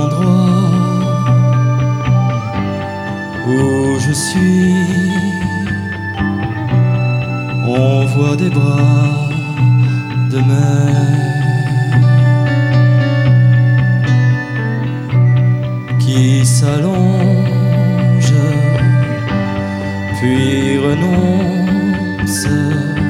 l'endroit où je suis, on voit des bras de mer qui s'allongent puis renoncent